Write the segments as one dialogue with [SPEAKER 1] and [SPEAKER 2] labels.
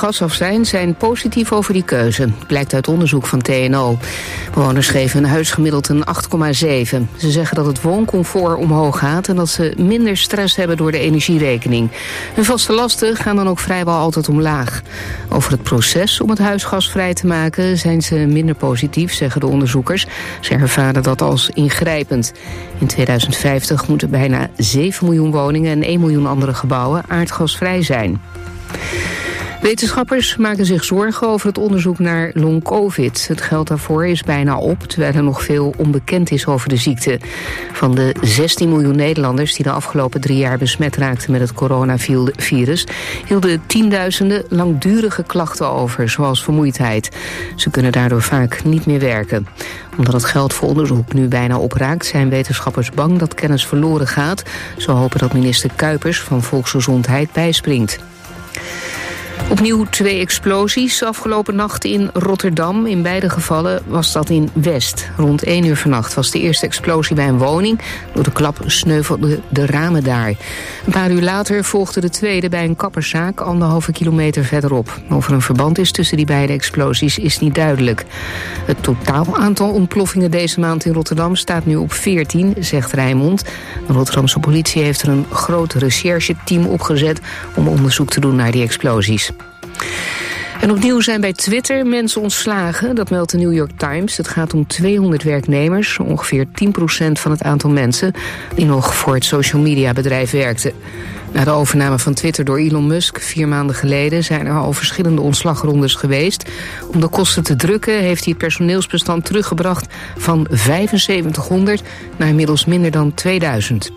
[SPEAKER 1] gas af zijn positief over die keuze. Blijkt uit onderzoek van TNO. Bewoners geven hun huis gemiddeld een 8,7. Ze zeggen dat het wooncomfort omhoog gaat en dat ze minder stress hebben door de energierekening. Hun vaste lasten gaan dan ook vrijwel altijd omlaag. Over het proces om het huis gasvrij te maken zijn ze minder positief, zeggen de onderzoekers. Ze ervaren dat als ingrijpend. In 2050 moeten bijna 7 miljoen woningen en 1 miljoen andere gebouwen aardgasvrij zijn. Wetenschappers maken zich zorgen over het onderzoek naar long-covid. Het geld daarvoor is bijna op, terwijl er nog veel onbekend is over de ziekte. Van de 16 miljoen Nederlanders die de afgelopen 3 jaar besmet raakten met het coronavirus, hielden tienduizenden langdurige klachten over, zoals vermoeidheid. Ze kunnen daardoor vaak niet meer werken. Omdat het geld voor onderzoek nu bijna opraakt, zijn wetenschappers bang dat kennis verloren gaat. Ze hopen dat minister Kuipers van Volksgezondheid bijspringt. Opnieuw 2 explosies afgelopen nacht in Rotterdam. In beide gevallen was dat in West. Rond 1 uur vannacht was de eerste explosie bij een woning. Door de klap sneuvelden de ramen daar. Een paar uur later volgde de tweede bij een kapperszaak 1,5 kilometer verderop. Of er een verband is tussen die beide explosies is niet duidelijk. Het totaal aantal ontploffingen deze maand in Rotterdam staat nu op 14, zegt Rijnmond. De Rotterdamse politie heeft er een groot rechercheteam opgezet om onderzoek te doen naar die explosies. En opnieuw zijn bij Twitter mensen ontslagen, dat meldt de New York Times. Het gaat om 200 werknemers, ongeveer 10% van het aantal mensen die nog voor het social media bedrijf werkten. Na de overname van Twitter door Elon Musk 4 maanden geleden zijn er al verschillende ontslagrondes geweest. Om de kosten te drukken heeft hij het personeelsbestand teruggebracht van 7500 naar inmiddels minder dan 2000.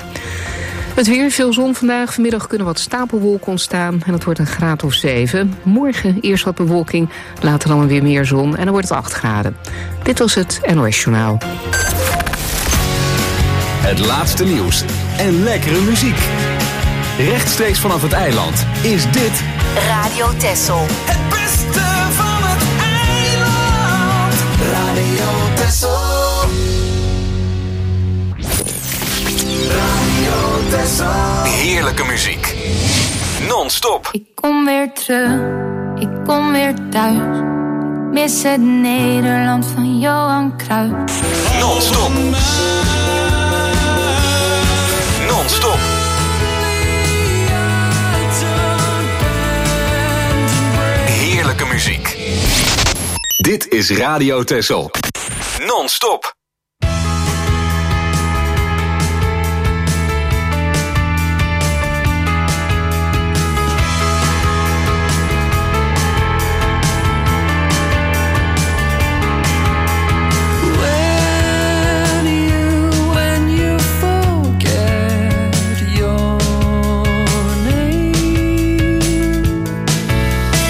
[SPEAKER 1] Het weer, veel zon vandaag. Vanmiddag kunnen wat stapelwolken ontstaan en het wordt een graad of 7. Morgen eerst wat bewolking, later dan weer meer zon en dan wordt het 8 graden. Dit was het NOS Journaal.
[SPEAKER 2] Het laatste nieuws en lekkere muziek. Rechtstreeks vanaf het eiland is dit
[SPEAKER 3] Radio Texel.
[SPEAKER 4] Het beste van het eiland. Radio Texel. Radio Texel.
[SPEAKER 2] heerlijke muziek. Non-stop.
[SPEAKER 5] Ik kom weer terug, ik kom weer thuis. Ik mis het Nederland van Johan Cruijff.
[SPEAKER 2] Non-stop. Non-stop. Heerlijke muziek. Dit is Radio Texel. Non-stop.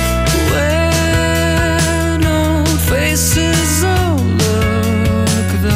[SPEAKER 4] Faces all look the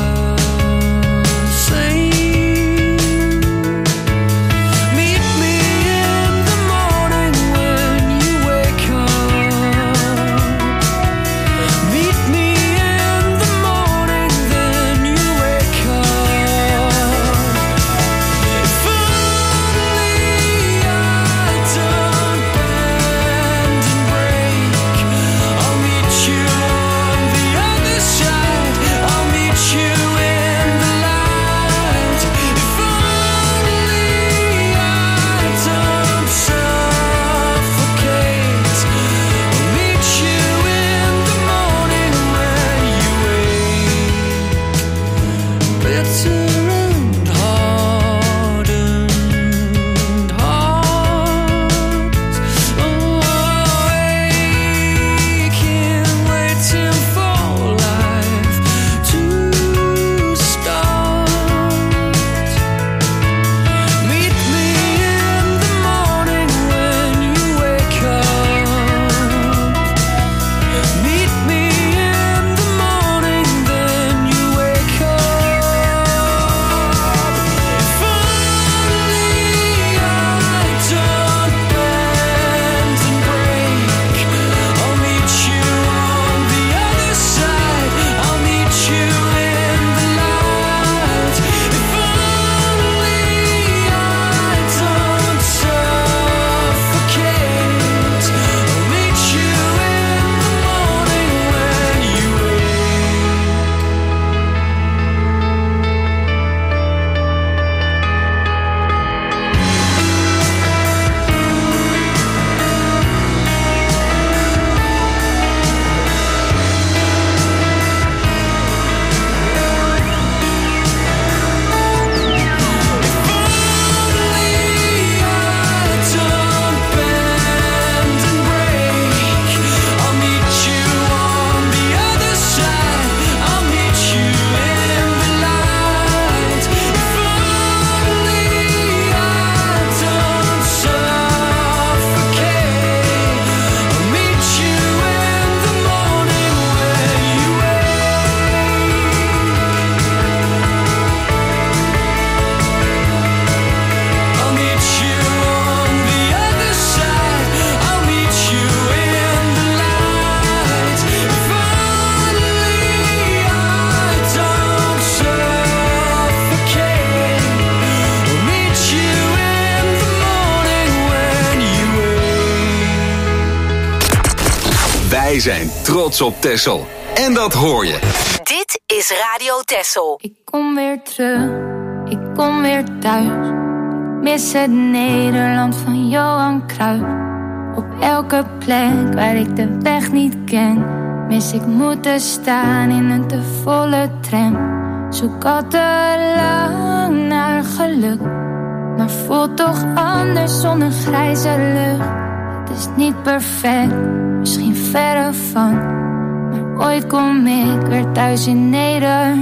[SPEAKER 2] Wij zijn trots op Texel. En dat hoor je.
[SPEAKER 3] Dit is Radio Texel.
[SPEAKER 5] Ik kom weer terug, ik kom weer thuis. Ik mis het Nederland van Johan Cruijff. Op elke plek waar ik de weg niet ken, mis ik moeten staan in een te volle tram. Zoek al te lang naar geluk, maar voelt toch anders zonder grijze lucht. Het is niet perfect, misschien verre van, maar ooit kom ik weer thuis in Nederland.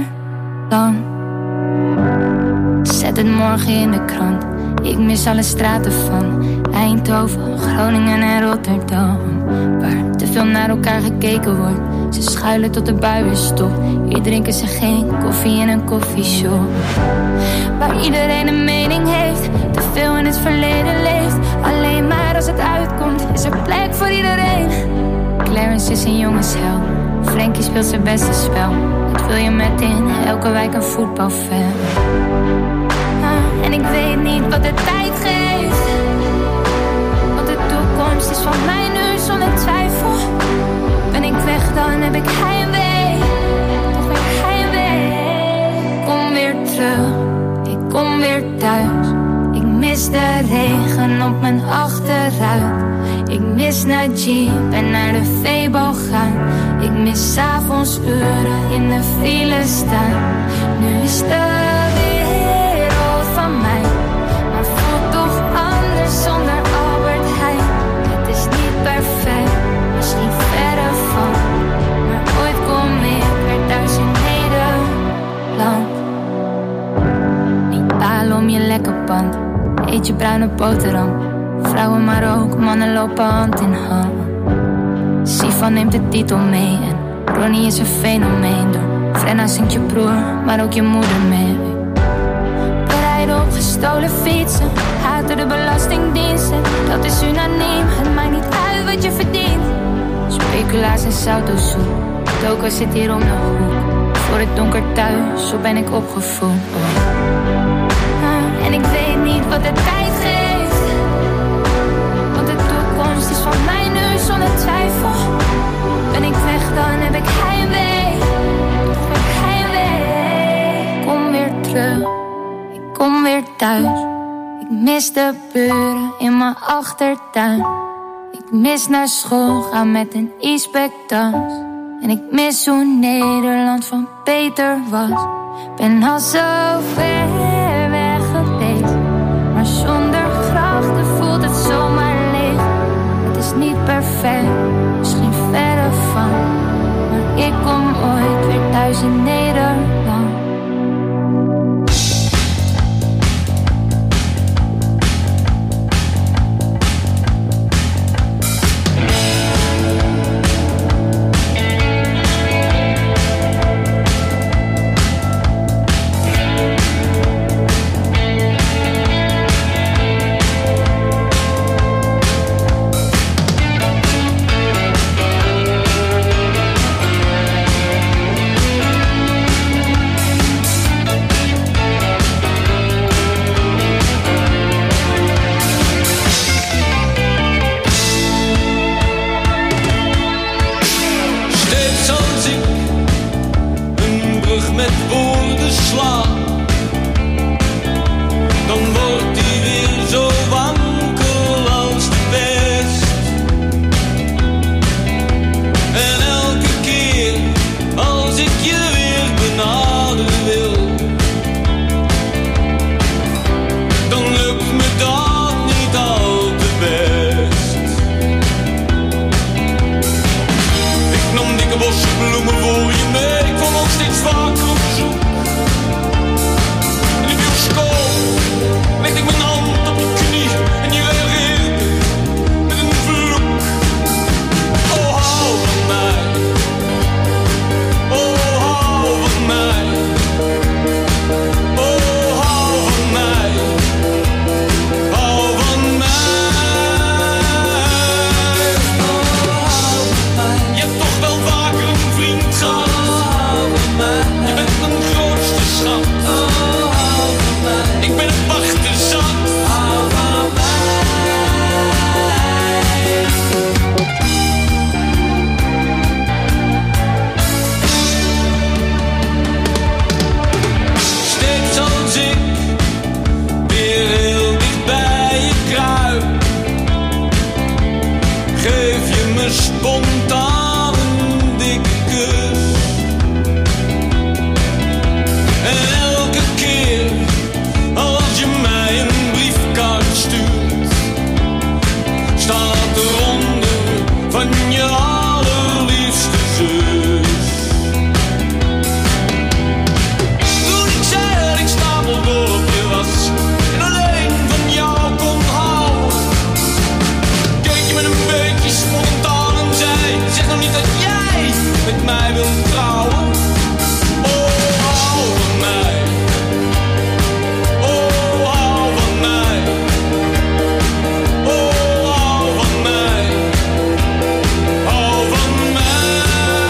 [SPEAKER 5] Zet het morgen in de krant, ik mis alle straten van Eindhoven, Groningen en Rotterdam, waar te veel naar elkaar gekeken wordt. Ze schuilen tot de bui weer stopt. Hier drinken ze geen koffie in een koffieshop, waar iedereen een mening heeft, te veel in het verleden leeft. Alleen maar als het uitkomt is er plek voor iedereen. Clarence is een jongensheld, Frankie speelt zijn beste spel. Dat wil je met in elke wijk een voetbalveld. En ik weet niet wat de tijd geeft, want de toekomst is van mij nu zonder twijfel. Ben ik weg dan heb ik heimwee, toch weer heimwee. Ik kom weer terug, ik kom weer thuis. Ik mis de regen op mijn achteruit. Ik mis naar Jeep en naar de veebal gaan. Ik mis 's avonds uren in de file staan. Nu is de wereld van mij, maar voelt toch anders zonder Albert Heijn. Het is niet perfect, misschien verre van, maar ooit kom ik weer thuis in Nederland. Niet balen om je lekker pand, eet je bruine boterham. Vrouwen maar ook, mannen lopen hand in hand. Sivan neemt de titel mee en Ronnie is een fenomeen. Door Frenna zingt je broer, maar ook je moeder mee. We rijden op gestolen fietsen, haten de belastingdiensten. Dat is unaniem, het maakt niet uit wat je verdient. Speculaas en sautosoep, Toko zit hier om de hoek. Voor het donker thuis, zo ben ik opgevoed. En ik weet niet wat de tijd geeft, want de toekomst is van mij nu zonder twijfel. Ben ik weg dan heb ik heimwee, toch weer heimwee. Ik kom weer terug, ik kom weer thuis. Ik mis de buren in mijn achtertuin. Ik mis naar school gaan met een e-spectas. En ik mis hoe Nederland van Peter was. Ben al zo ver weg geweest, maar zonder grachten voelt het zomaar leeg. Het is niet perfect, misschien verre van, maar ik kom ooit weer thuis in Nederland.
[SPEAKER 6] Bloemen voor je mee, ik kwam ook steeds vaker op zoek
[SPEAKER 4] me spontaan een dikke kus. En elke keer als je mij een briefkaart stuurt, staat eronder van je allerliefste zus. Toen ik zei dat ik stapeldol op je was en alleen van jou kon houden, keek je met een beetje spontaan en zei: zeg nou niet dat jij met mij wilt trouwen. Oh, hou van mij. Oh, hou van mij. Oh, hou van mij. Hou van mij.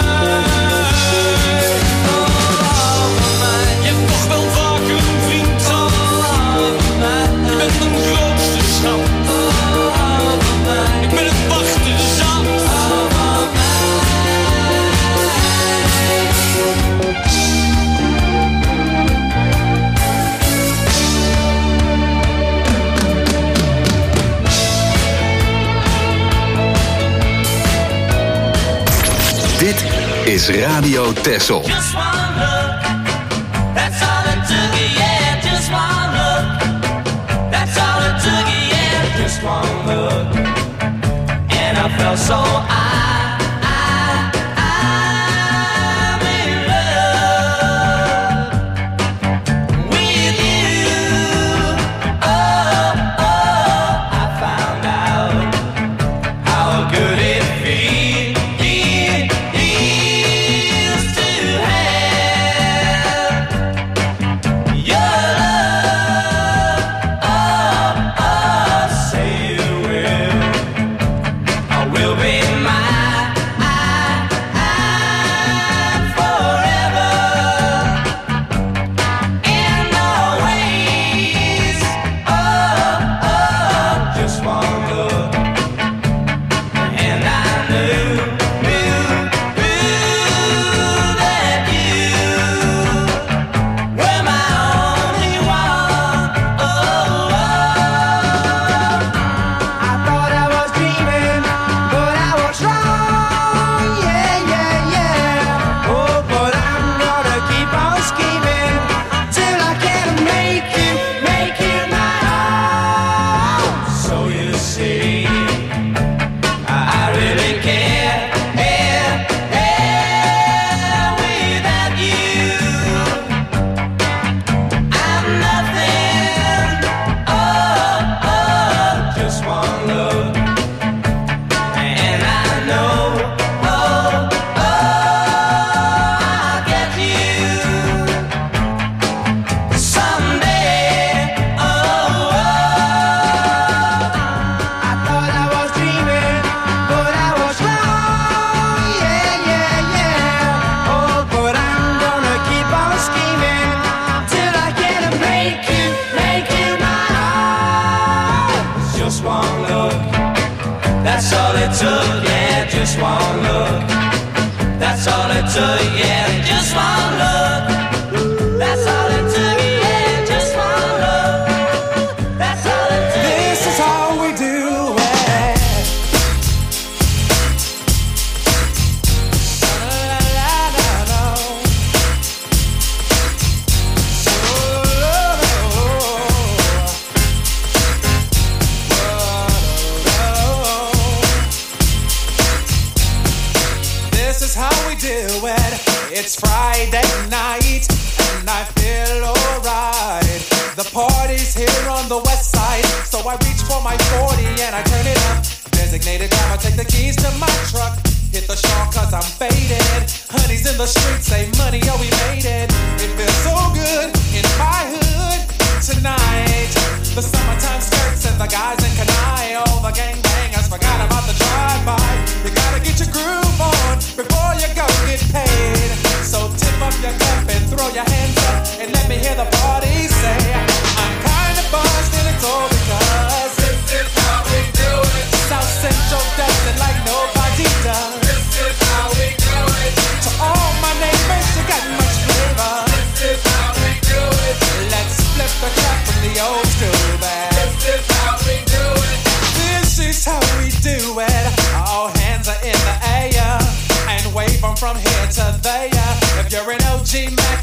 [SPEAKER 4] Oh, hou van mij. Je hebt toch wel vaker een vriend gehad. Je bent mijn grootste schat. Ik ben het wachten zat.
[SPEAKER 2] Dit is Radio Texel.
[SPEAKER 4] Just one look, that's all it took, yeah. Just one look, that's all it took, yeah. Just one look, and I felt so I'm in love with you. Oh, I found out how good it feels to have your love. Oh, say you will. I will be mine forever and always. Oh, just one look, and I knew that you were my only one. Oh, I thought I was dreaming, but I was wrong. Yeah, yeah, yeah. Oh, but I'm gonna keep on scheming till I can make you my own. So you see, I really care without you. I'm nothing. Oh, just one look, and I know. I'll get you someday. Oh, I thought I was dreaming, but I was wrong. Yeah, yeah, yeah. Oh, but I'm gonna keep on scheming till I can make you my own. Just one look, that's all it took. Yeah, just one look, that's all it took. Yeah, just one look, that's all it took. Yeah, just one look, that's all it took. This is how we do it. This is how we do it. It's Friday night and I feel alright. The party's here on the west side, so I reach for my 40 and I turn it up. Designated driver, take the keys to my truck. Hit the shawl cause I'm faded. Honey's in the streets, say money, oh we made it. It feels so good in my hood tonight. The summertime skirts and the guys in Kanai. All the gangbangers forgot about the drive-by. You gotta get your groove on before you go get paid. So tip up your cup and throw your hands up and let me hear the party say, I'm kinda buzzed and it's all because this is how we do it. South Central does it like nobody does. This is how we do it. To all my neighbors, you got my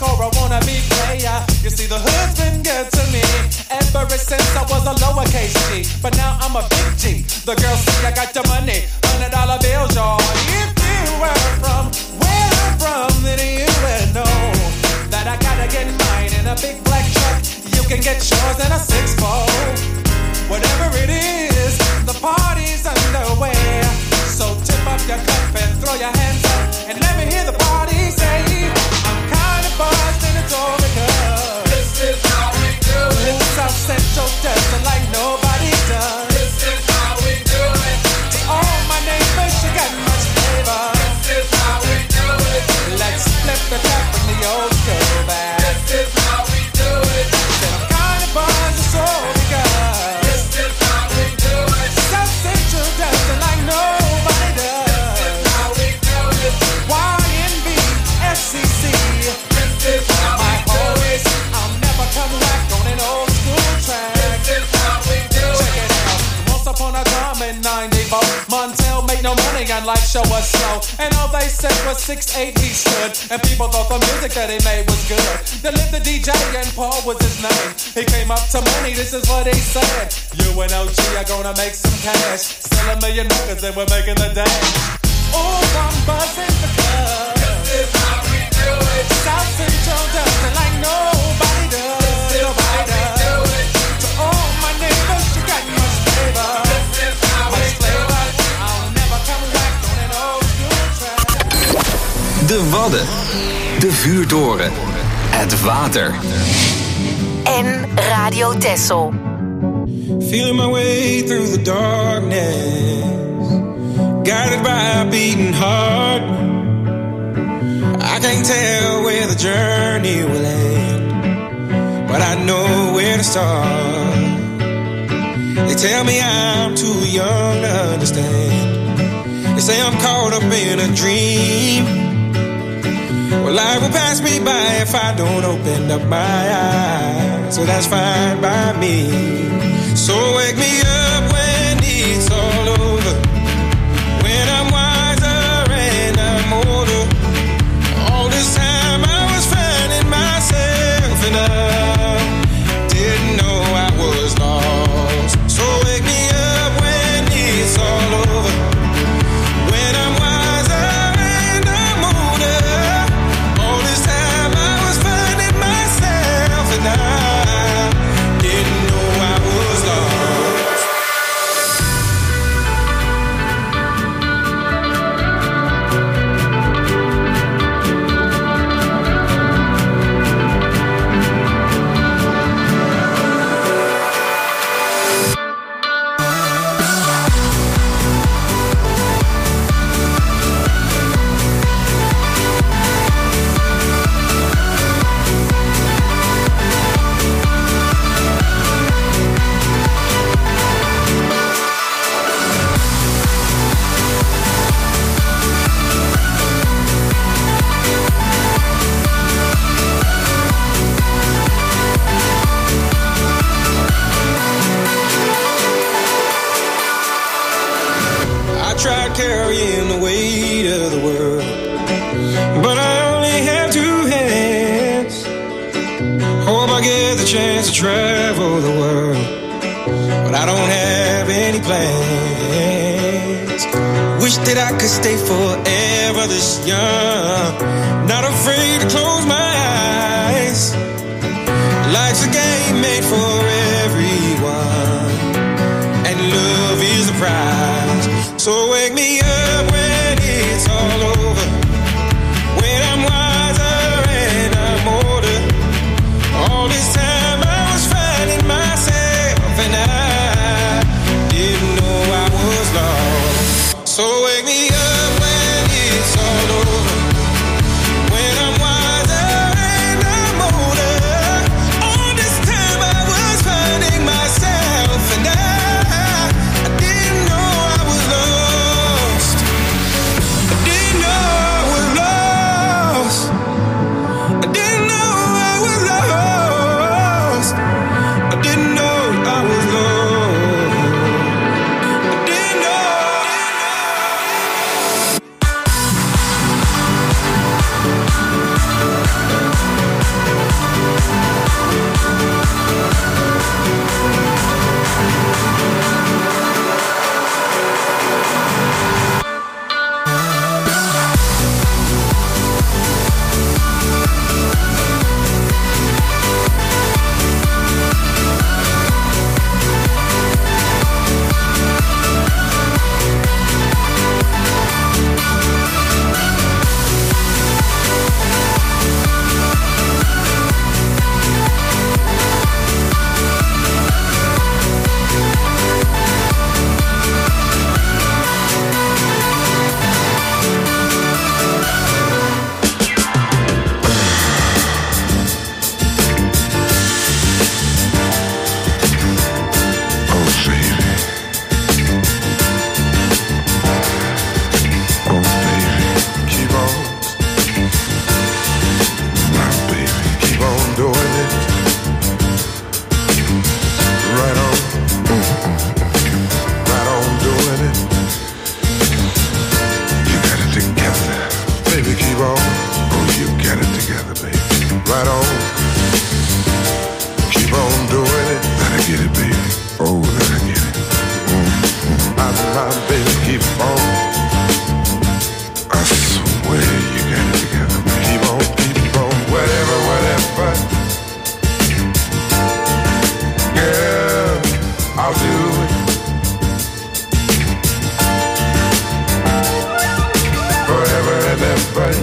[SPEAKER 4] or a wannabe player. You see, the hood's been good to me ever since I was a lowercase G. But now I'm a big G. The girls say I got the money, $100 bills, y'all. If you were from where I'm from, then you would know that I gotta get mine in a big black truck. You can get yours in a 6-fold. Whatever it is, the party's underway. So tip up your cup and throw your hands up and let me hear the party say, I'm kind of buzzed and it's all because this is how we do it. South Central does it like nobody does. This is how we do it. To all my neighbors, you got much flavor. This is how we do it. Let's flip the tap from the old school back. This is how we do it. Said I'm kind of buzzed, it's all because this is how we do it. South Central does it like nobody does. This is how we do it. YNB, FCC. This is how we do it. I'll never come back on an old school track. This is how we do it. Check it out. Once upon a time in 94, Montel made no money and life show was slow. And all they said was 6'8" he stood. And people thought the music that he made was good. Then lived the DJ and Paul was his name. He came up to money, this is what he said. You and OG are gonna make some cash. Sell $1 million records and we're making the dash. Oh, I'm buzzing because this is how we do it. South Central does it like nobody does. Nobody does. To all my neighbors, you got much flavor. This is how we do it. I'll never come back on an old school track.
[SPEAKER 2] De Wadden. De Vuurtoren. Het water.
[SPEAKER 3] En Radio Texel.
[SPEAKER 6] Feeling my way through the darkness, guided by a beating heart. I can't tell where the journey will end, but I know where to start. They tell me I'm too young to understand. They say I'm caught up in a dream. Well, life will pass me by if I don't open up my eyes, so that's fine by me. So wake me up when it's all over, when I'm wiser and I'm older. All this time I was finding myself and I didn't know I was lost. So wake me up when it's all over, when I'm wiser and I'm older. All this time I was finding myself and I didn't know I was lost. Tried carrying the weight of the world, but I only have 2 hands. Hope I get the chance to travel the world, but I don't have any plans. Wish that I could stay forever this young, not afraid to close my eyes. Life's a game made for everyone, and love is the prize. So wake me up when it's all over, when I'm wiser and I'm older. All this time I was finding myself and I didn't know I was lost. So wake me up when it's all over, when I'm wiser and I'm older. All this time I was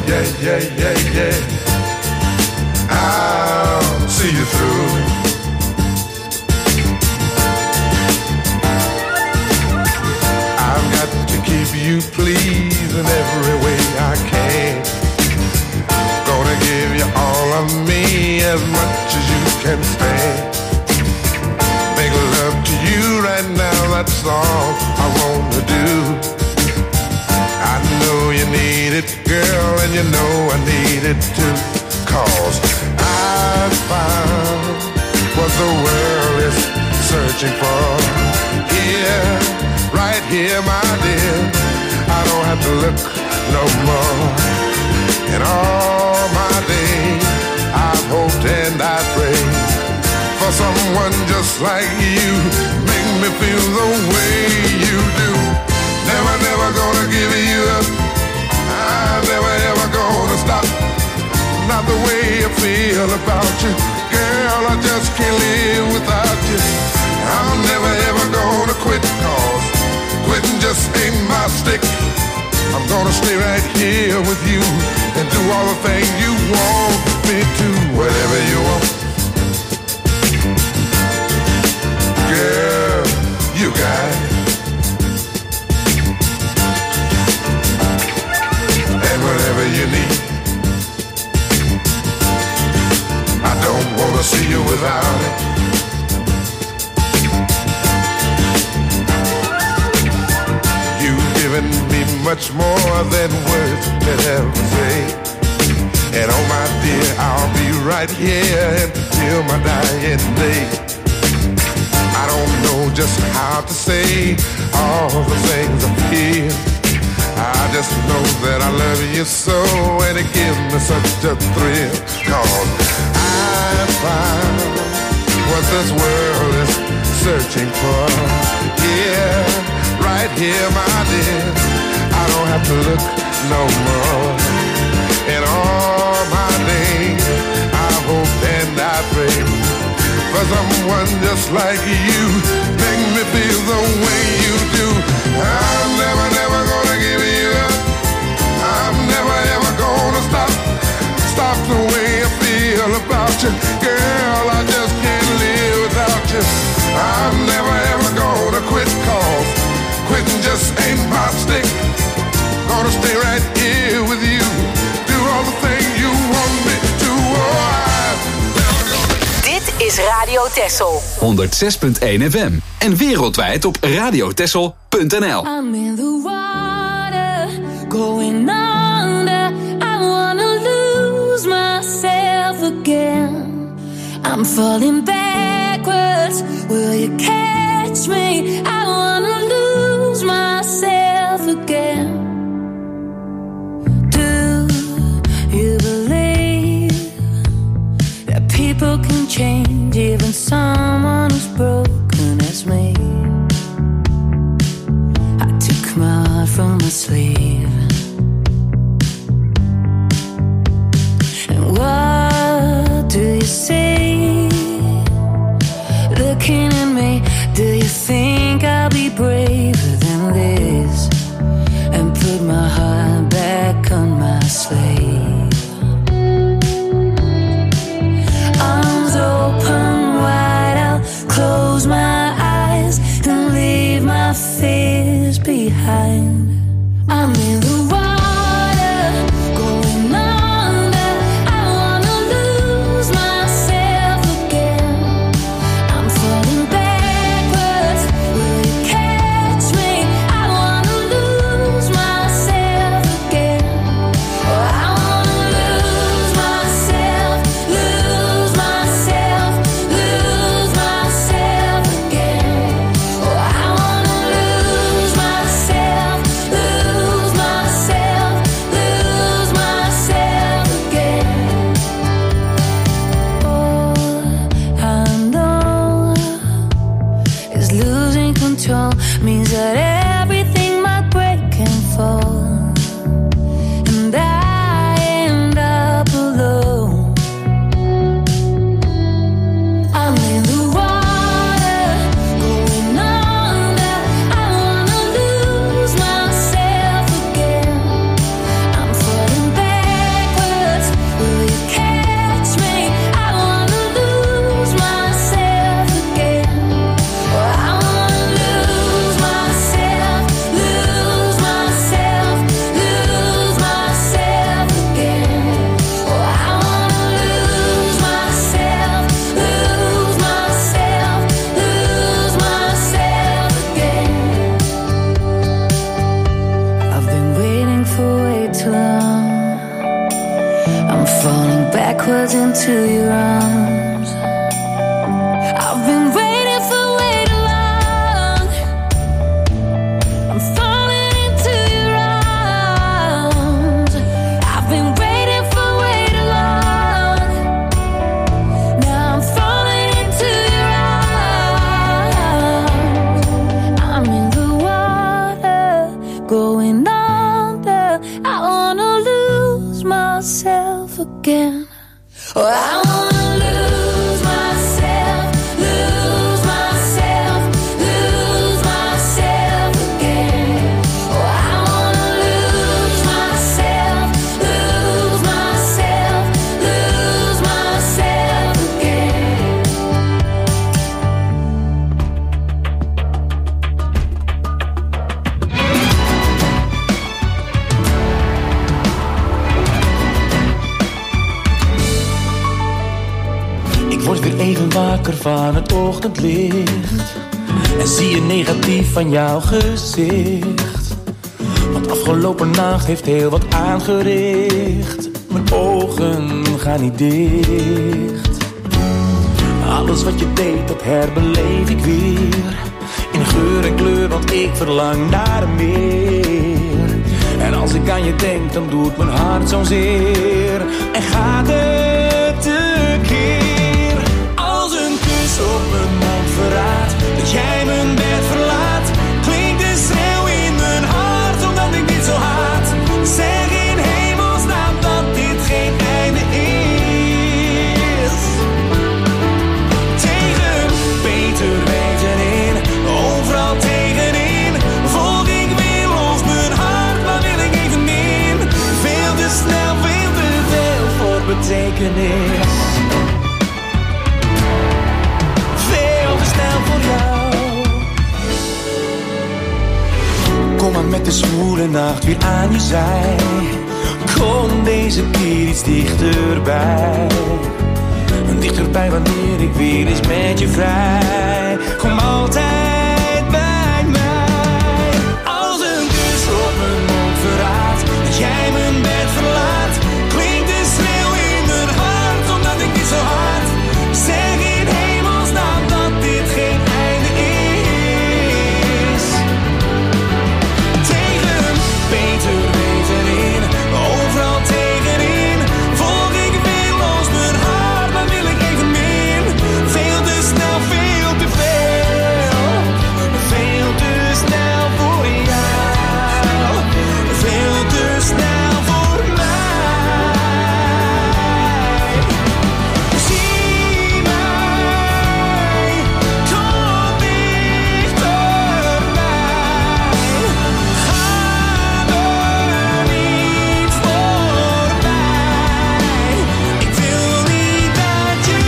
[SPEAKER 7] yeah, yeah, yeah, yeah. I'll see you through. I've got to keep you pleased in every way I can. Gonna give you all of me as much as you can stand. Make love to you right now, that's all I wanna do. I know you need it, girl, and you know I need it too. 'Cause I found what the world is searching for. Here, right here, my dear, I don't have to look no more. In all my days, I've hoped and I prayed for someone just like you. Make me feel the way you do. Never, never gonna give you up. I'm never, ever gonna stop. Not the way I feel about you. Girl, I just can't live without you. I'm never, ever gonna quit, 'cause quitting just ain't my stick. I'm gonna stay right here with you and do all the things you want me to. Whatever you want. Girl, you got it. And whatever you need. I don't wanna see you without it. You've given me much more than words could ever say. And oh my dear, I'll be right here until my dying day. I don't know just how to say all the things I feel. I just know that I love you so, and it gives me such a thrill. 'Cause I found what this world is searching for. Yeah, right here, my dear, I don't have to look no more. In all my days, I hope and I pray for someone just like you. Make me feel the way you do. I'm never, never gonna give you up. I'm never, ever gonna stop the way I feel about you. Girl, I just can't live without you. I'm never, ever gonna quit, 'cause quitting just ain't my stick. Gonna stay right here with you. Do all the things you want me to.
[SPEAKER 3] Dit is Radio Texel.
[SPEAKER 2] 106.1 FM. En wereldwijd op radiotexel.nl.
[SPEAKER 5] I'm in the water, going under. I wanna lose myself again. I'm falling backwards. Will you catch me? I wanna lose myself again. Do you believe that people can change, even someone as broken as me? I took my heart from my sleeve. And what do you see? Looking at me, do you think I'll be braver than this? And put my heart back on my sleeve. Arms open wide, I'll close my eyes and leave my fears behind. I'm in I'm falling backwards into your arms. I've been waiting for way too long. I'm falling into your arms. I've been waiting for way too long. Now I'm falling into your arms. I'm in the water, going under. I wanna lose myself again. Oh, I wanna lose myself, lose myself, lose myself again. Oh, I wanna lose myself, lose myself, lose myself again.
[SPEAKER 8] Ik word weer even wakker van het ochtendlicht en zie je negatief van jouw gezicht. Want afgelopen nacht heeft heel wat aangericht. Mijn ogen gaan niet dicht. Alles wat je deed, dat herbeleef ik weer. In geur en kleur, want ik verlang naar meer. En als ik aan je denk, dan doet mijn hart zo'n zeer. En gaat het tekeer. Als een kus op mijn mond verraadt dat jij mijn bed verlaat, klinkt een schreeuw in mijn hart omdat ik niet zo haat. Zeg in hemelsnaam dat dit geen einde is. Tegen beter weten in, overal tegenin, volg ik weer los mijn hart, maar wil ik even min. Veel te snel, veel te veel voor betekenis. Kom maar met de zwoele nacht weer aan je zij. Kom deze keer iets dichterbij. Dichterbij wanneer ik weer eens met je vrij. Kom altijd bij mij. Als een kus op mijn mond verraadt dat jij mijn bed verlaat, klinkt een schreeuw in mijn hart omdat ik niet zo hard. Zeg in hemelsnaam dat dit geen einde is. Tegen beter weten in, overal tegenin, volg ik weer los mijn hart, maar wil ik even min. Veel te snel, veel te veel. Veel te snel voor jou. Veel te snel voor mij. Zie mij, kom dichterbij. Ga er niet voorbij. Ik wil niet dat je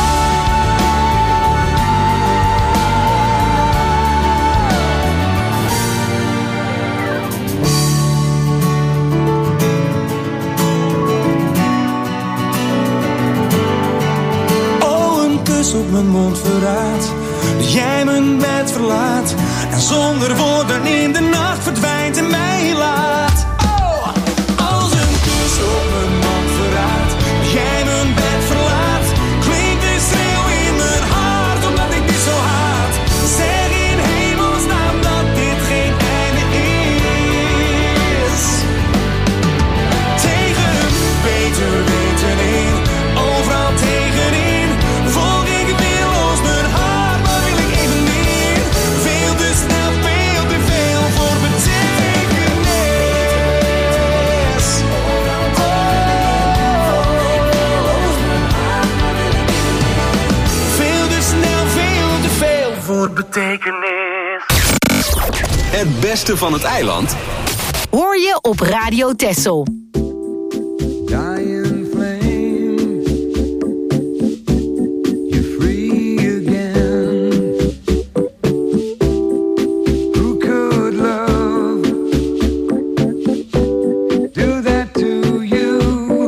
[SPEAKER 8] Oh, een kus op mijn mond verraadt dat jij mijn bed verlaat en zonder woorden in de nacht verdwijnt en mij laat. Oh, als een kus op mijn mond verraadt dat jij mijn bed verlaat, klinkt een schreeuw in mijn hart omdat ik niet zo haat. Zeg in hemelsnaam dat dit geen einde is. Tegen beter weten in, overal tegenin, volg ik weer los mijn hart, maar wil ik even meer. Veel te snel, veel te veel voor betekenis. Veel te snel, veel te veel voor betekenis.
[SPEAKER 2] Het beste van het eiland
[SPEAKER 3] Hoor je op Radio Texel.
[SPEAKER 9] Dying flame, you're free again. Who could love do that to you?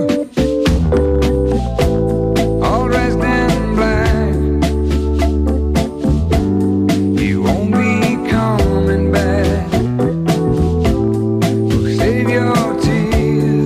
[SPEAKER 9] All dressed in black, you won't be coming back. Save your tears.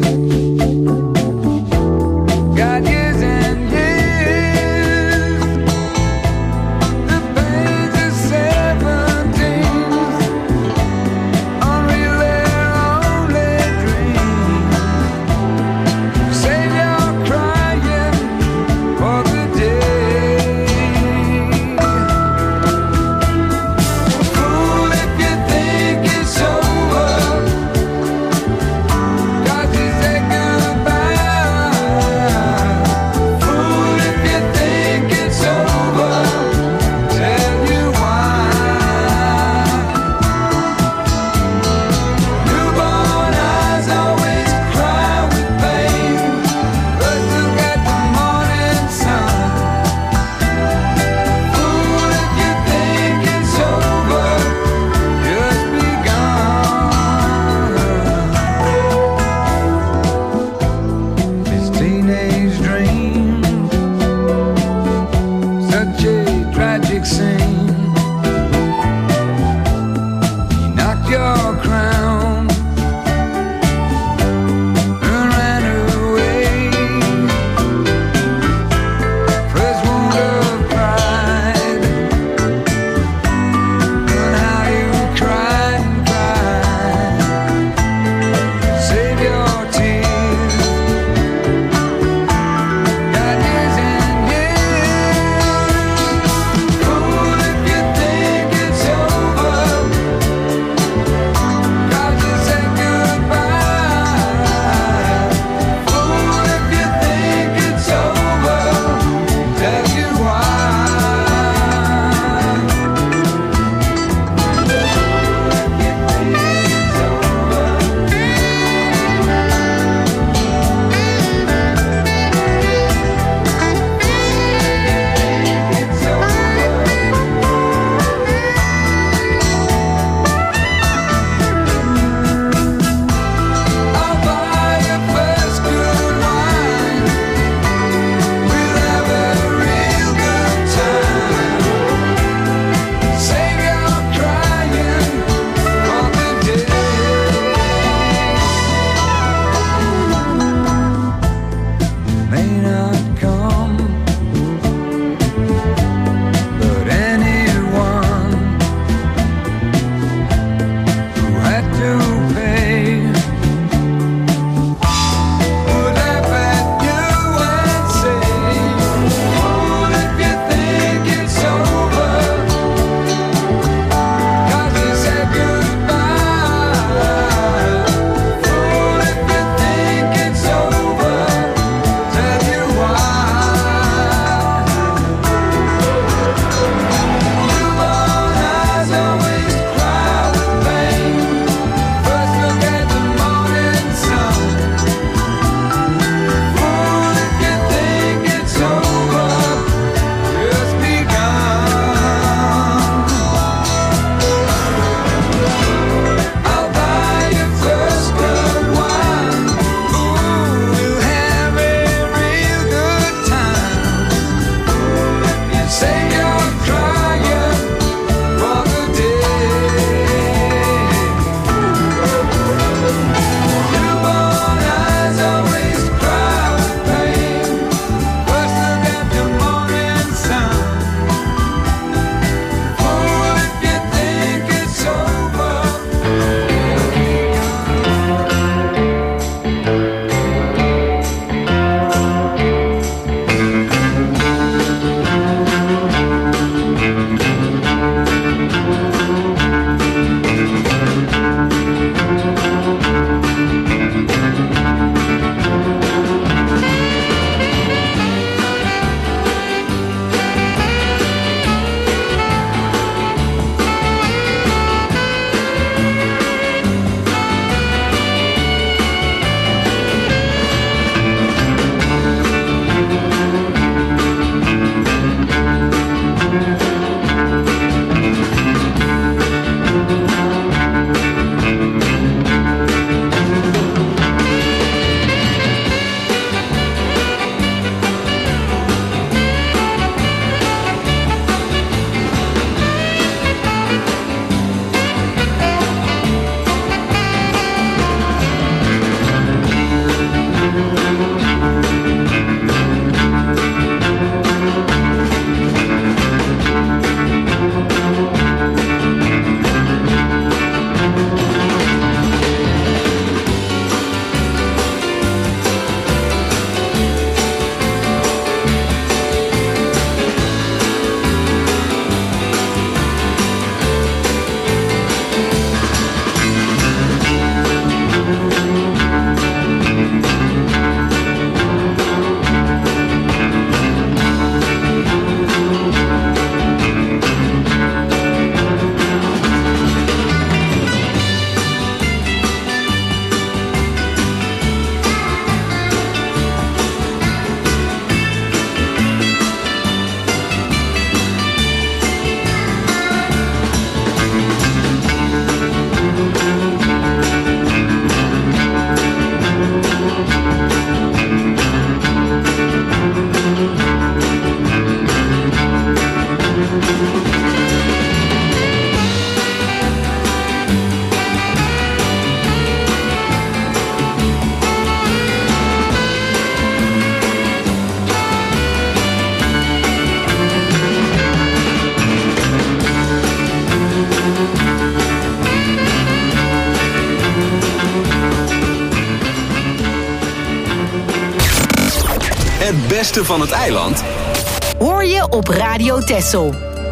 [SPEAKER 2] Het beste van het eiland
[SPEAKER 3] hoor je op Radio Texel.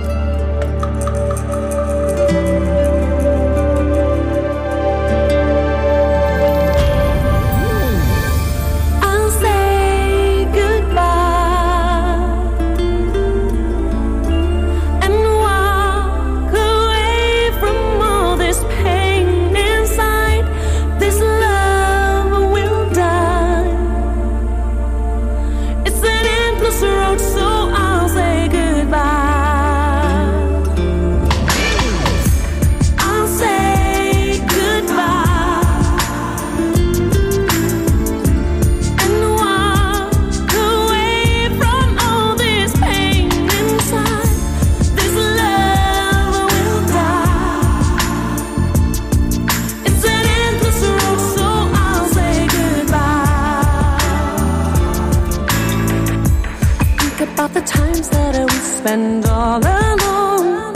[SPEAKER 10] Spend all alone.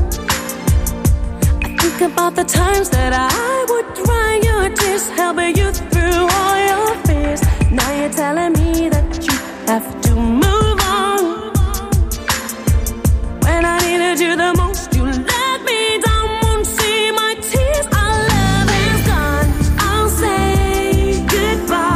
[SPEAKER 10] I think about the times that I would dry your tears, helping you through all your fears. Now you're telling me that you have to move on. When I needed you the most, you let me down. Won't see my tears. Our love is gone. I'll say goodbye.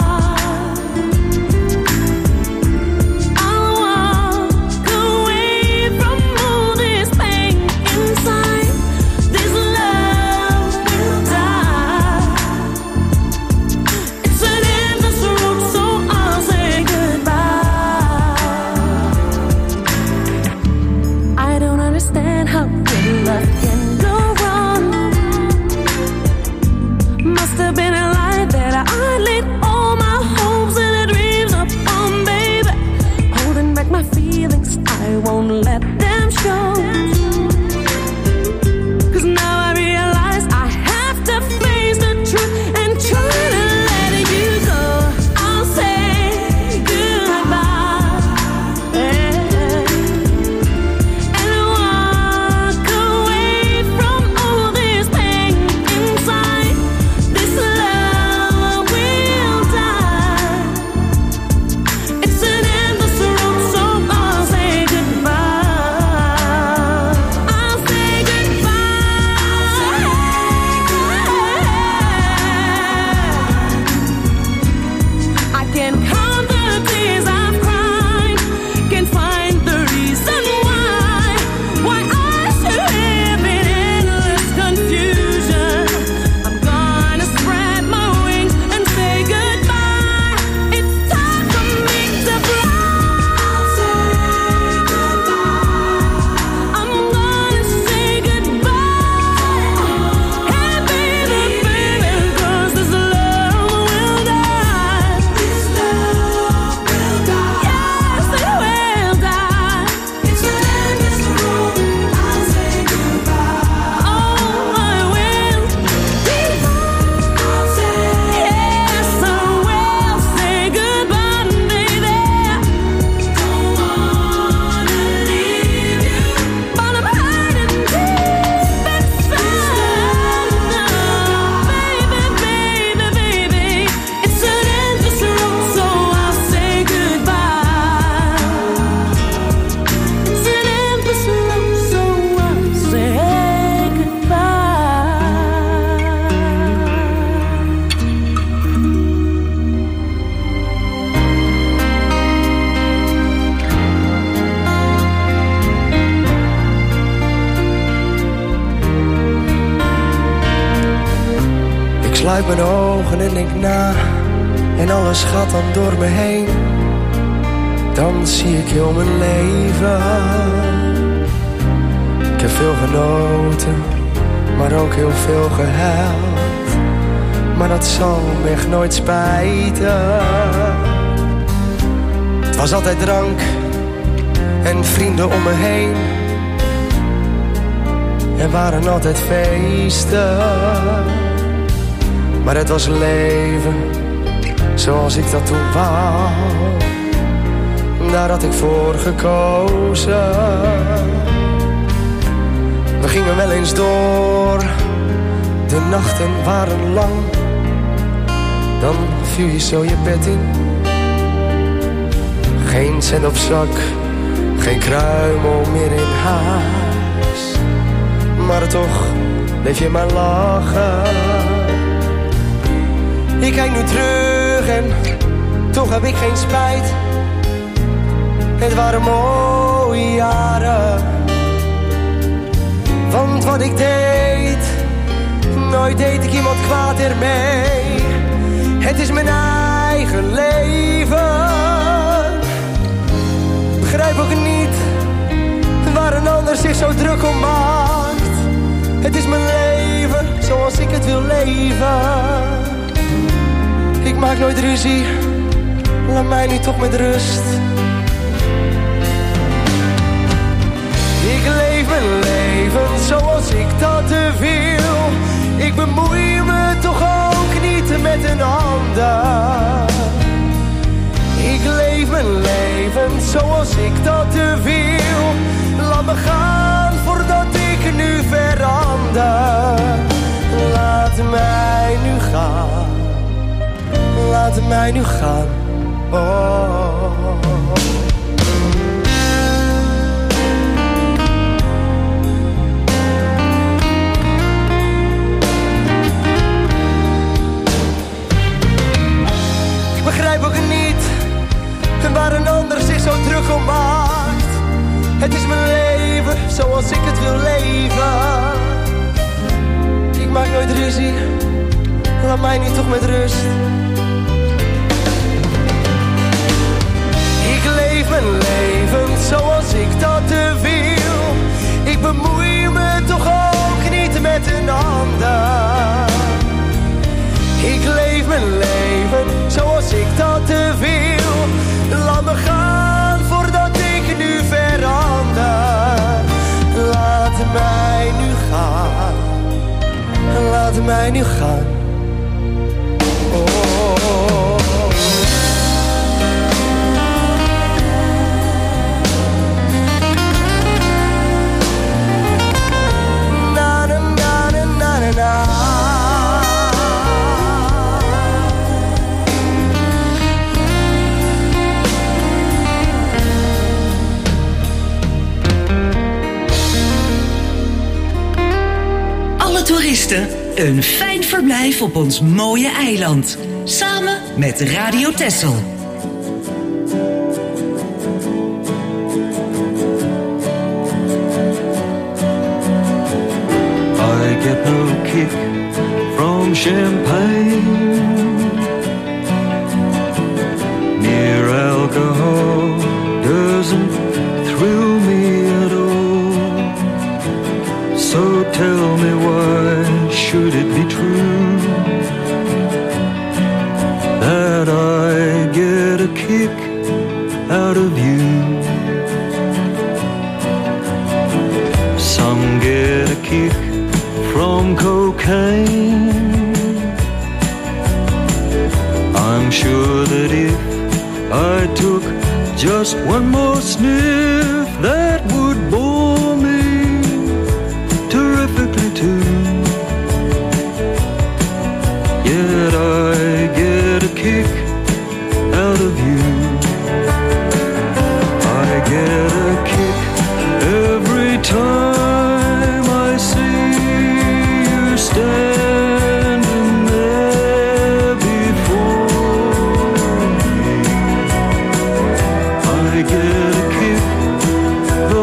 [SPEAKER 11] Sluit mijn ogen en denk na, en alles gaat dan door me heen. Dan zie ik heel mijn leven. Ik heb veel genoten, maar ook heel veel gehuild. Maar dat zal me echt nooit spijten. Het was altijd drank en vrienden om me heen. Er waren altijd feesten. Maar het was leven, zoals ik dat toen wou. Daar had ik voor gekozen. We gingen wel eens door, de nachten waren lang. Dan viel je zo je bed in Geen cent op zak, geen kruimel meer in huis. Maar toch bleef je maar lachen. Ik kijk nu terug en toch heb ik geen spijt. Het waren mooie jaren. Want wat ik deed, nooit deed ik iemand kwaad ermee. Het is mijn eigen leven. Begrijp ook niet waar een ander zich zo druk om maakt. Het is mijn leven zoals ik het wil leven. Ik maak nooit ruzie, laat mij nu toch met rust. Ik leef mijn leven zoals ik dat wil. Ik bemoei me toch ook niet met een ander. Ik leef mijn leven zoals ik dat wil. Laat me gaan voordat ik nu verander. Laat mij nu gaan. Laat mij nu gaan. Oh. Ik begrijp ook niet waar een ander zich zo druk om maakt. Het is mijn leven zoals ik het wil leven. Ik maak nooit ruzie, laat mij nu toch met rust. Ik leef mijn leven zoals ik dat wil. Ik bemoei me toch ook niet met een ander. Ik leef mijn leven zoals ik dat wil. Laat me gaan voordat ik nu verander. Laat mij nu gaan. Laat mij nu gaan. Oh. Na na na na na na.
[SPEAKER 3] Toeristen een fijn verblijf op ons mooie eiland. Samen met Radio Texel.
[SPEAKER 12] I get no kick from champagne. Mere alcohol doesn't thrill me at all. So tell me why should it be true that I get a kick out of you? Some get a kick from cocaine. I'm sure that if I took just one more sniff, that would bore me terrifically too. Yet I get a kick out of you. I get a kick every time I see you standing there before me. I get a kick the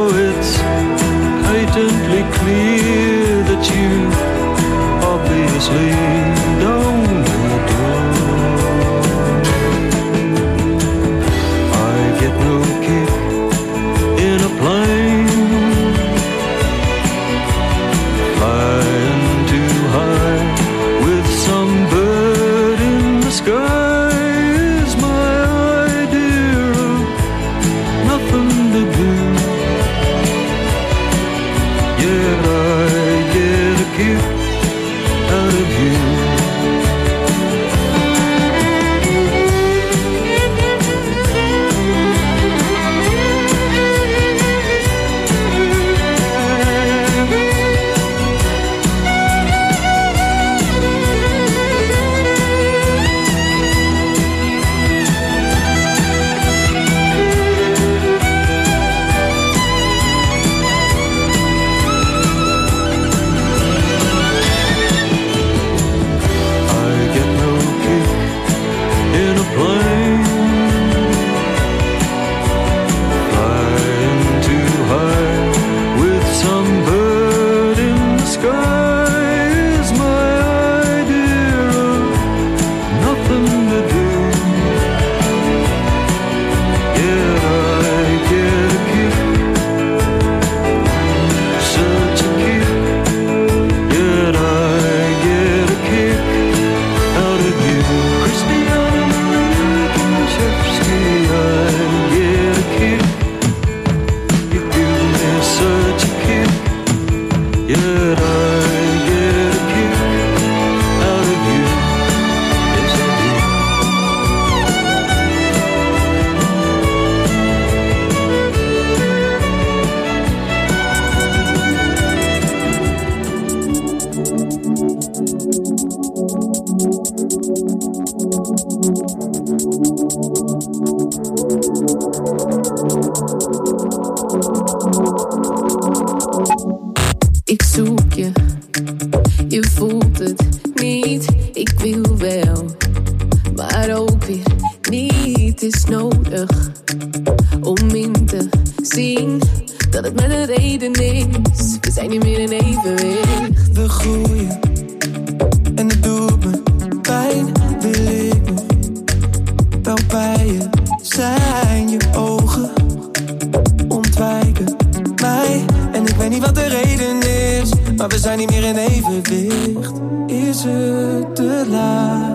[SPEAKER 13] Ik zoek je, je voelt het niet. Ik wil wel, maar ook weer niet. Is nodig om in te zien dat het met een reden is. We zijn niet meer in evenwicht.
[SPEAKER 11] We groeien en het doet me pijn. Wil ik me wel bij je zijn. Je ogen ontwijken mij. En ik weet niet wat de reden is, maar we zijn niet meer in evenwicht. Is het te laat?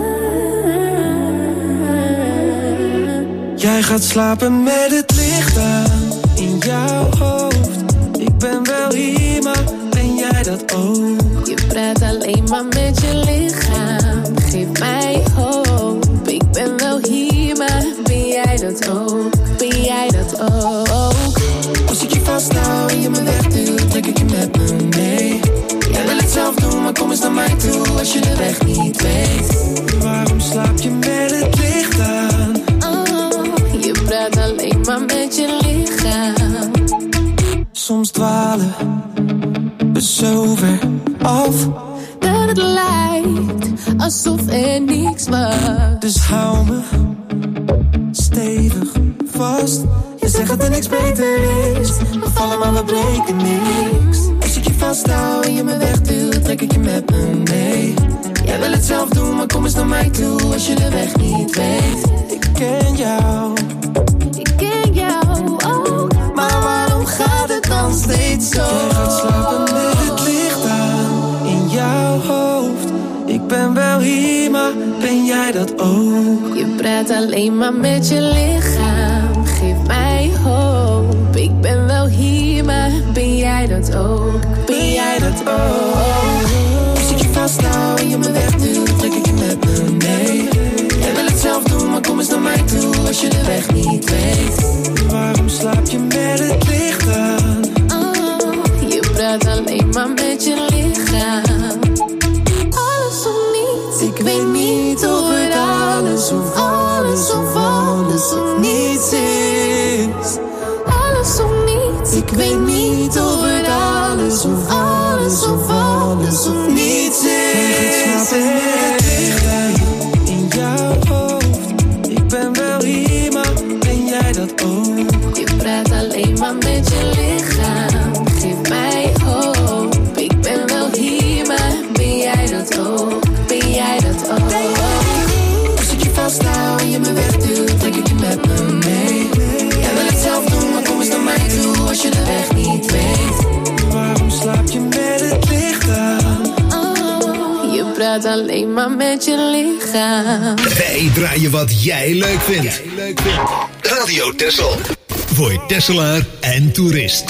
[SPEAKER 11] Jij gaat slapen met het licht aan in jouw hoofd. Ik ben wel hier, maar ben jij dat ook?
[SPEAKER 13] Je praat alleen maar met je lichaam. Geef mij hoop. Ik ben wel hier, maar ben jij dat ook? Ben jij dat ook?
[SPEAKER 11] Als ik je vasthoud en je me wegduwt, trek ik je met me mee. Jij wil het zelf doen, maar kom eens naar mij toe als je de weg niet weet. Waarom slaap je met het licht aan?
[SPEAKER 13] Je praat alleen maar met je lichaam.
[SPEAKER 11] Soms dwalen we zo ver af
[SPEAKER 13] dat het lijkt alsof er niks was.
[SPEAKER 11] Dus hou me stevig vast. Je zegt dat er niks beter is. We vallen maar we breken niks. Als ik je vasthoud en je me wegduwt, trek ik je met me mee. Jij wil het zelf doen, maar kom eens naar mij toe als je de weg niet weet. Ik ken jou ook. Maar waarom gaat het dan steeds zo? Je gaat slapen met het licht aan in jouw hoofd. Ik ben wel hier, maar ben jij dat ook?
[SPEAKER 13] Je praat alleen maar met je lichaam. Geef mij hoop. Ik ben wel hier, maar ben jij dat ook? Ben jij dat ook?
[SPEAKER 11] Als ik je vasthoud en je me wegduwt, trek ik je met me mee. Jij wil het zelf doen, maar kom eens naar mij toe als je de weg niet weet. Waarom slaap je met het licht aan?
[SPEAKER 13] Je praat alleen maar met je lichaam. Alles of niets.
[SPEAKER 11] Ik weet niet of het alles of alles of alles of niets is.
[SPEAKER 13] Alles of niets.
[SPEAKER 11] Ik weet niet of het alles of alles of alles of niets is. In jouw hoofd. Ik ben wel hier, maar ben jij dat ook?
[SPEAKER 13] Je praat alleen maar met je lichaam. Geef mij hoop. Ik ben wel hier, maar ben jij dat ook? Ben jij dat ook?
[SPEAKER 11] Als ik je vasthoud en je me wegduwt, trek ik je met me mee. Jij wil het zelf doen, maar kom eens naar mij toe als je de weg niet weet. Waarom slaap je met het licht aan?
[SPEAKER 13] Je praat alleen maar met je lichaam.
[SPEAKER 14] Wij draaien wat jij leuk vindt. Radio Texel. Voor Tesselaar en toerist.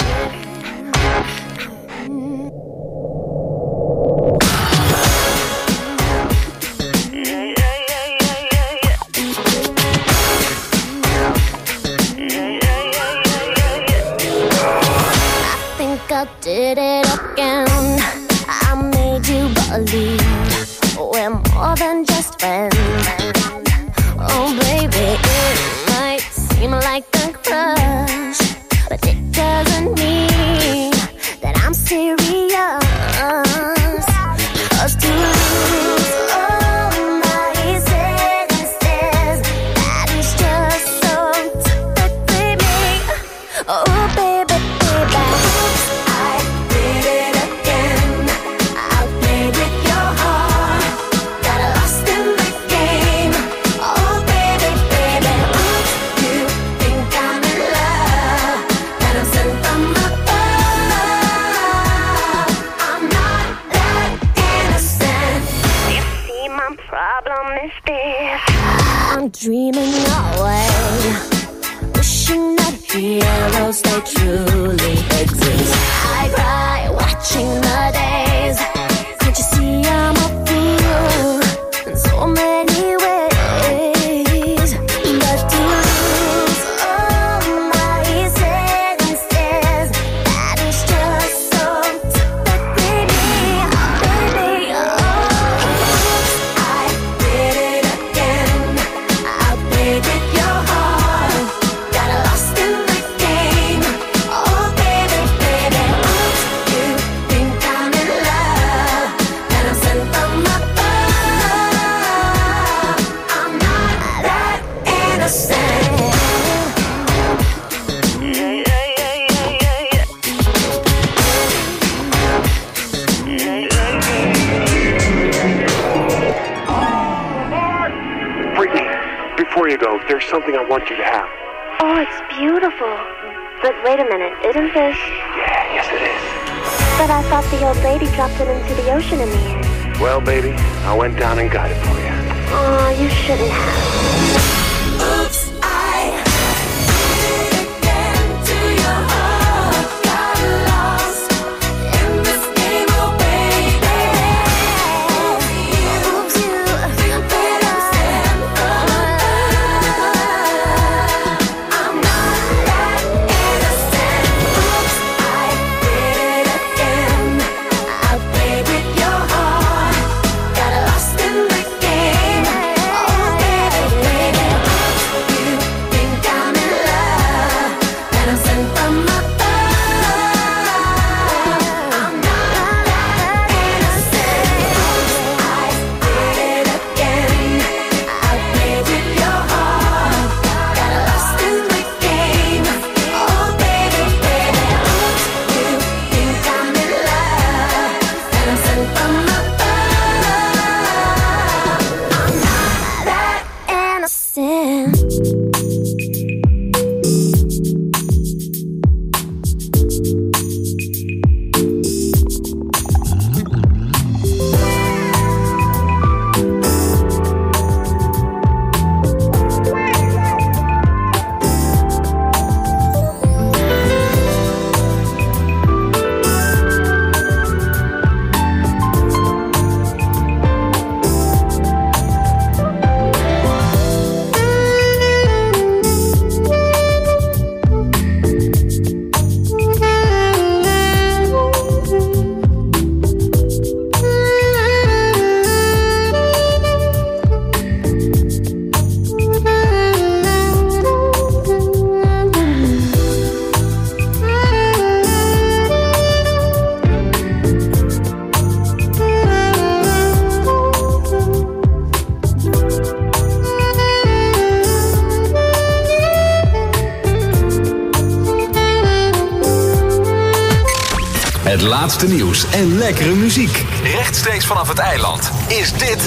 [SPEAKER 15] I did it again. I made you believe we're more than just friends. Oh baby, it might seem like a crush, but it doesn't mean that I'm serious. 'Cause to lose all my senses, that is just so typically me. Oh baby, baby, I did it again. I played with your heart, got lost in the game. Oh baby, baby, you think I'm in love, that I'm sent from above. I'm not that innocent. You see, my problem is this: I'm dreaming away, wishing that heroes they truly exist. I cry watching the days. Can't you see I'm a fool in so many ways? But to lose all my senses, that is just so typically me, baby. Oh, I did it again. I
[SPEAKER 16] before you go, there's something I want you to have.
[SPEAKER 15] Oh, it's beautiful. But wait a minute, isn't this?
[SPEAKER 16] Yeah, yes it is.
[SPEAKER 15] But I thought the old lady dropped it into the ocean in the end.
[SPEAKER 16] Well, baby, I went down and got it for you.
[SPEAKER 15] Oh, you shouldn't have.
[SPEAKER 10] Oops, I did it again to your heart. Got lost in this game, oh baby. Oops, you think that I stand for love. I'm not that innocent. Oops, I did it again. I played with your heart. Got lost in the game. Oh baby, baby. You think I'm in love, and I'm sent from above. I'm not that innocent. Oops, I did it again. I played with your heart. Got lost in the game. Oh baby, baby. Oops, you think I'm in love, and I'm sent from above. I'm not that innocent.
[SPEAKER 2] Het laatste nieuws en lekkere muziek. Rechtstreeks vanaf het eiland is dit...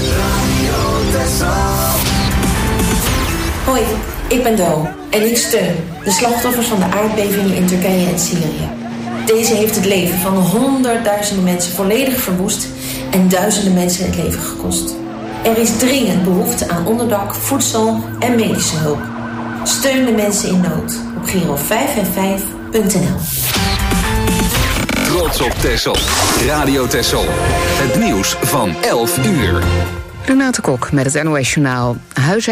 [SPEAKER 17] Hoi, ik ben Do en ik steun de slachtoffers van de aardbevingen in Turkije en Syrië. Deze heeft het leven van honderdduizenden mensen volledig verwoest en duizenden mensen het leven gekost. Er is dringend behoefte aan onderdak, voedsel en medische hulp. Steun de mensen in nood op Giro555.nl.
[SPEAKER 2] Trots op Texel. Radio Texel. Het nieuws van 11 uur.
[SPEAKER 1] Renate Kok met het NOS Journaal.